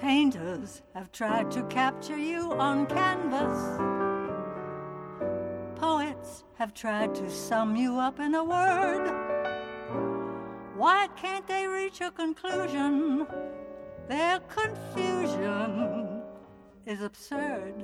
Painters have tried to capture you on canvas. Poets have tried to sum you up in a word. Why can't they reach a conclusion? Their confusion is absurd.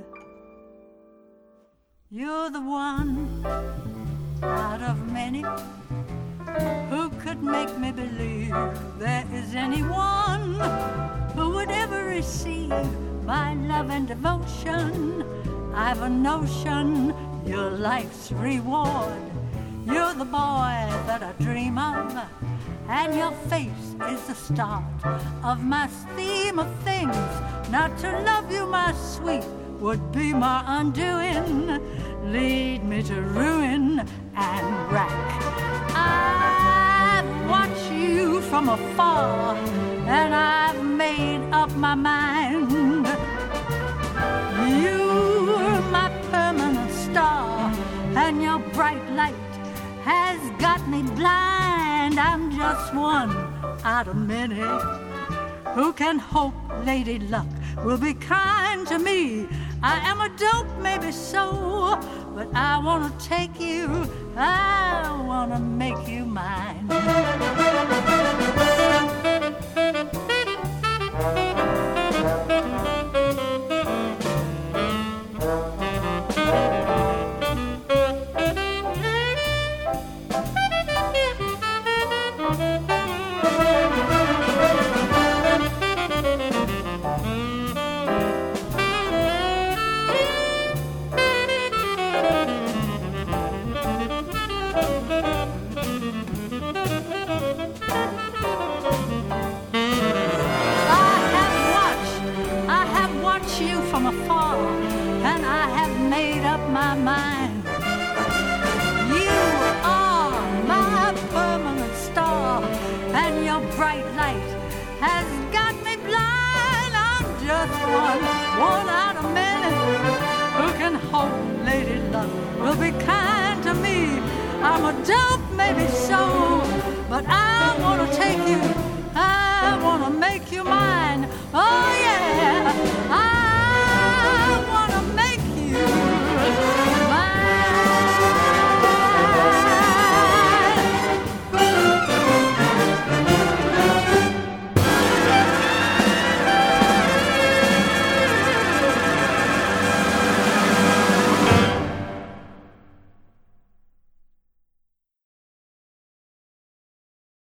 You're the one out of many who could make me believe there is anyone who would ever receive my love and devotion. I've a notion you're life's reward. You're the boy that I dream of, and your face is the start of my scheme of things. Not to love you, my sweet, would be my undoing. Lead me to ruin and wreck. I've watched you from afar, and I've made up my mind. You're my permanent star, and your bright light has got me blind. I'm just one out of many who can hope Lady Luck will be kind to me. I am a dope, maybe so, but I want to take you, I want to make you mine. My mind. You are my permanent star, and your bright light has got me blind. I'm just one out of many who can hope Lady Luck will be kind to me. I'm a dope, maybe so, but I want to take you, I want to make you mine. Oh yeah.